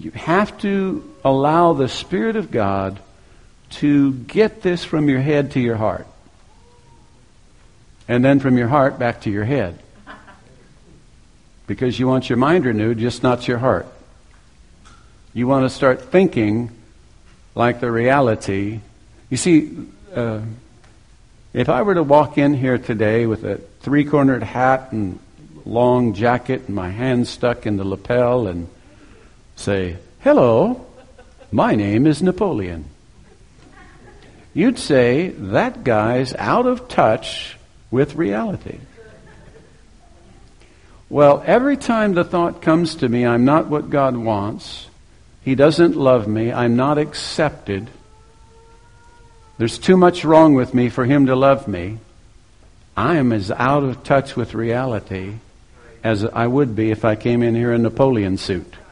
You have to allow the Spirit of God to get this from your head to your heart. And then from your heart back to your head. Because you want your mind renewed, just not your heart. You want to start thinking like the reality. You see, if I were to walk in here today with a three-cornered hat and long jacket and my hands stuck in the lapel and say, "Hello, my name is Napoleon," you'd say, that guy's out of touch with reality. Well, every time the thought comes to me, I'm not what God wants, He doesn't love me, I'm not accepted, there's too much wrong with me for Him to love me, I am as out of touch with reality as I would be if I came in here in a Napoleon suit.